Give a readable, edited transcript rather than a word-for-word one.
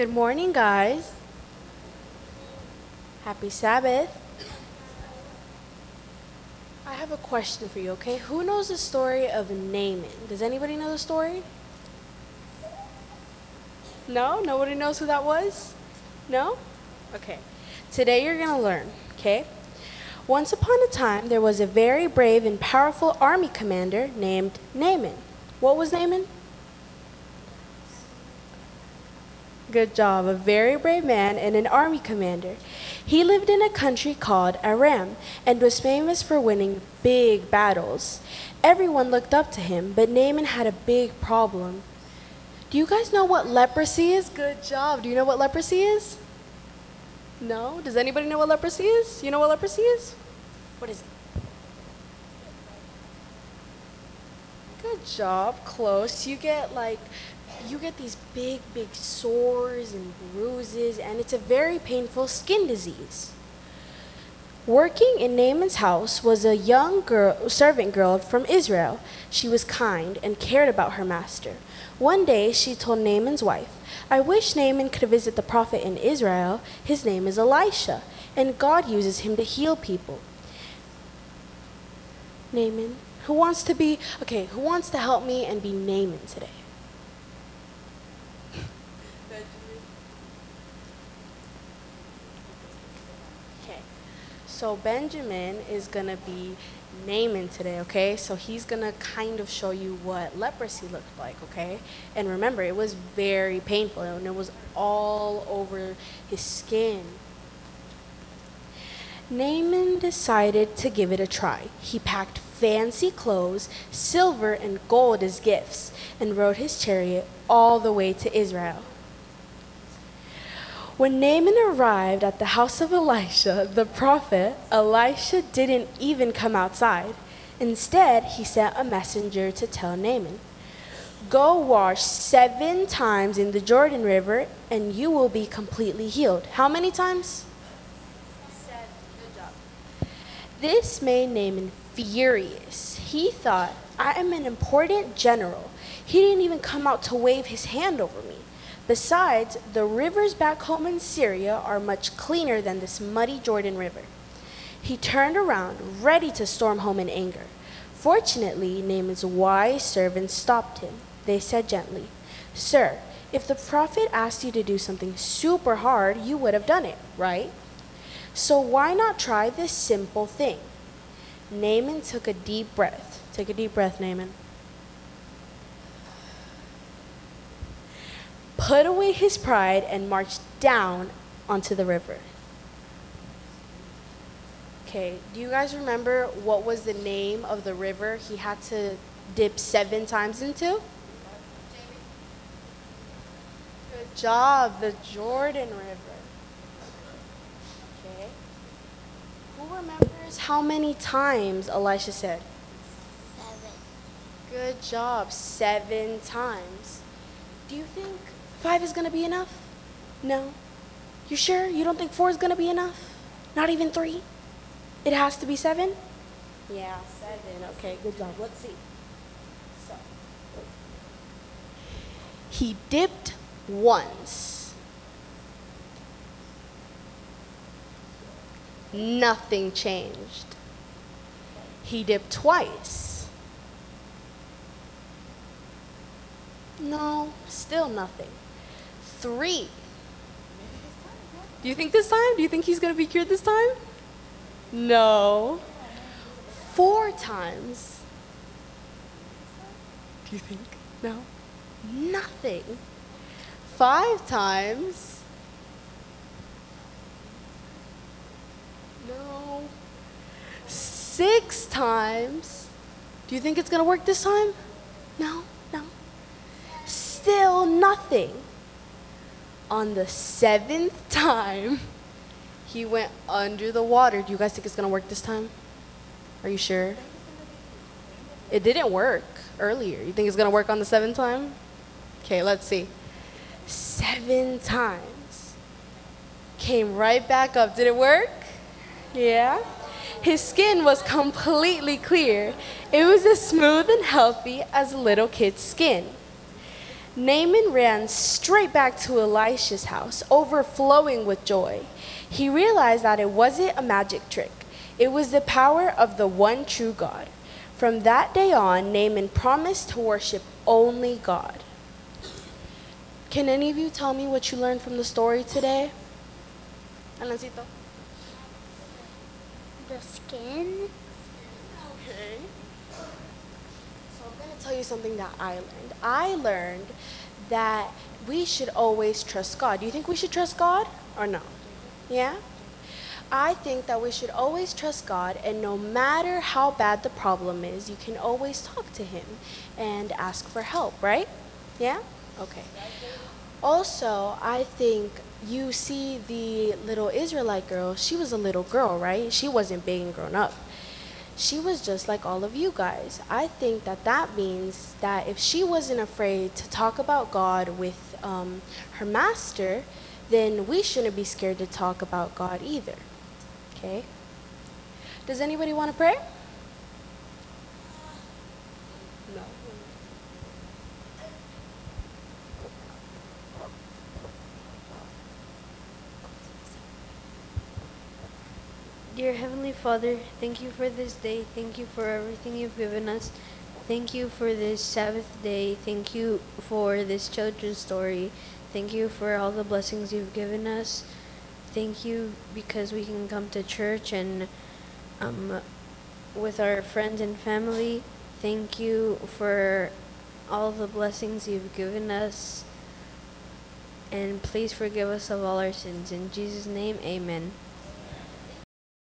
Good morning, guys. Happy Sabbath. I have a question for you, okay? Who knows the story of Naaman? Does anybody know the story? No? Nobody knows who that was? No? Okay. Today you're going to learn, okay? Once upon a time, there was a very brave and powerful army commander named Naaman. What was Naaman? Good job. A very brave man and an army commander. He lived in a country called Aram and was famous for winning big battles. Everyone looked up to him, but Naaman had a big problem. Do you guys know what leprosy is? Good job. Do you know what leprosy is? No? Does anybody know what leprosy is? You know what leprosy is? What is it? Good job. Close. You get these big sores and bruises, and it's a very painful skin disease. Working in Naaman's house was a young servant girl from Israel. She was kind and cared about her master. One day she told Naaman's wife, "I wish Naaman could visit the prophet in Israel. His name is Elisha, and God uses him to heal people." Naaman, who wants to help me and be Naaman today? Okay, so Benjamin is gonna be Naaman today, okay? So he's gonna kind of show you what leprosy looked like, okay? And remember, it was very painful and it was all over his skin. Naaman decided to give it a try. He packed fancy clothes, silver and gold as gifts, and rode his chariot all the way to Israel. When Naaman arrived at the house of Elisha, the prophet, Elisha didn't even come outside. Instead, he sent a messenger to tell Naaman, "Go wash 7 times in the Jordan River, and you will be completely healed." How many times? 7. Good job. This made Naaman furious. He thought, "I am an important general. He didn't even come out to wave his hand over me. Besides, the rivers back home in Syria are much cleaner than this muddy Jordan River." He turned around, ready to storm home in anger. Fortunately, Naaman's wise servants stopped him. They said gently, "Sir, if the prophet asked you to do something super hard, you would have done it, right? So why not try this simple thing?" Naaman took a deep breath. Take a deep breath, Naaman. Put away his pride and marched down onto the river. Okay, do you guys remember what was the name of the river he had to dip 7 times into? Good job, the Jordan River. Okay. Who remembers how many times Elisha said? 7. Good job, 7 times. Do you think 5 is going to be enough? No? You sure? You don't think 4 is going to be enough? Not even 3? It has to be 7? Yeah, 7. Okay, good job. Let's see. So, he dipped once. Nothing changed. He dipped twice. No, still nothing. 3. Do you think this time? Do you think he's going to be cured this time? No. 4 times. Do you think? No. Nothing. 5 times. No. 6 times. Do you think it's going to work this time? No. Still nothing. On the 7th time, he went under the water. Do you guys think it's going to work this time? Are you sure? It didn't work earlier. You think it's going to work on the 7th time? Okay, let's see. 7 times. Came right back up. Did it work? Yeah. His skin was completely clear. It was as smooth and healthy as a little kid's skin. Naaman ran straight back to Elisha's house, overflowing with joy. He realized that it wasn't a magic trick, it was the power of the one true God. From that day on, Naaman promised to worship only God. Can any of you tell me what you learned from the story today? Alancito? The skin. Okay. So I'm going to tell you something that I learned. I learned that we should always trust God. Do you think we should trust God or no? Yeah? I think that we should always trust God, and no matter how bad the problem is, you can always talk to Him and ask for help, right? Yeah? Okay. Also, I think you see the little Israelite girl, she was a little girl, right? She wasn't big and grown up. She was just like all of you guys. I think that that means that if she wasn't afraid to talk about God with her master, then we shouldn't be scared to talk about God either. Okay? Does anybody want to pray? No. Dear Heavenly Father, thank you for this day. Thank you for everything you've given us. Thank you for this Sabbath day. Thank you for this children's story. Thank you for all the blessings you've given us. Thank you because we can come to church and with our friends and family. Thank you for all the blessings you've given us. And please forgive us of all our sins. In Jesus' name, amen.